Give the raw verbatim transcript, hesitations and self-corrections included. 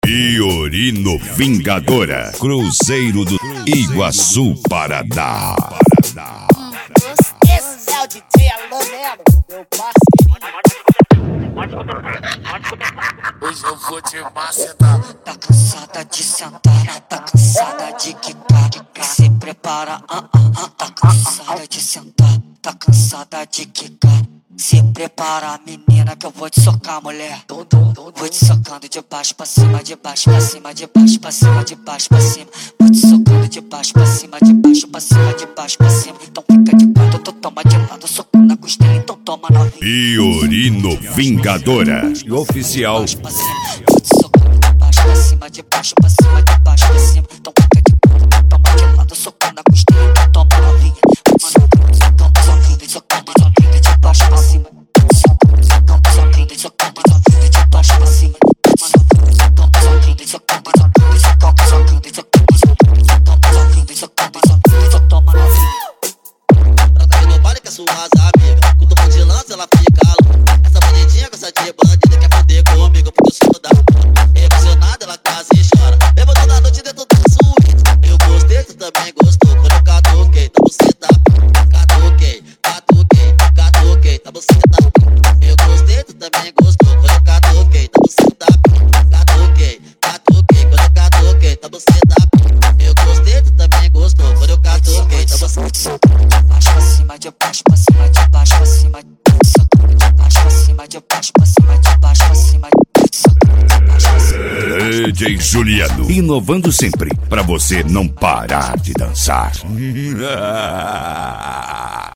Fiorino Vingadora, Cruzeiro do Iguaçu, Paraná. Esse é o D J Alô Nelo, meu parceirinho. Hoje eu vou te macetar. Tá cansada de sentar, tá cansada de quicar. Se prepara, ah, ah, ah. Tá cansada de sentar, tá cansada de quicar. Se prepara, menina, que eu vou te socar, mulher. Vou te socando de baixo pra cima, de baixo pra cima, de baixo pra cima, de baixo pra cima. Vou te socando de baixo pra cima, de baixo pra cima, de baixo pra cima. Então fica de quatro, tu toma de lado, socando na costela, então toma novinha. Fiorino Vingadora, oficial. Vou te socando de baixo pra cima, de baixo pra cima, de baixo pra cima. Então fica de quatro, tu toma de lado, socando na costela, então toma novinha. Socando, socando, socando, socando de baixo pra cima. Socando, socando, socando, socando de baixo pra cima. Socando, socando, socando, socando, socando, socando, socando, socando, socando, toma novinha. Troca no baile com as suas amigas. Com o topo de lança ela fica louca. Essa bonitinha com essa de bandida quer foder comigo porque eu sou da emocionada, ela quase chora. Leva toda a noite dentro da suíte. Eu gostei, tu também gostou. Quando eu catuquei, tá você tá. Catuquei, catuquei, catuquei, tá você tá. Eu gostei, tu também gostou. Quando eu catuquei, tá você tá. Catuquei, catuquei, quando eu catuquei, tá você tá. Eu gostei, tu também gostou. Quando eu catuquei, tá você tá. De baixo pra cima, de baixo pra cima, de baixo pra cima. Socando de baixo pra cima, de baixo pra cima, de baixo pra cima. Socando de baixo pra cima. D J Juliano, inovando sempre pra você não parar de dançar.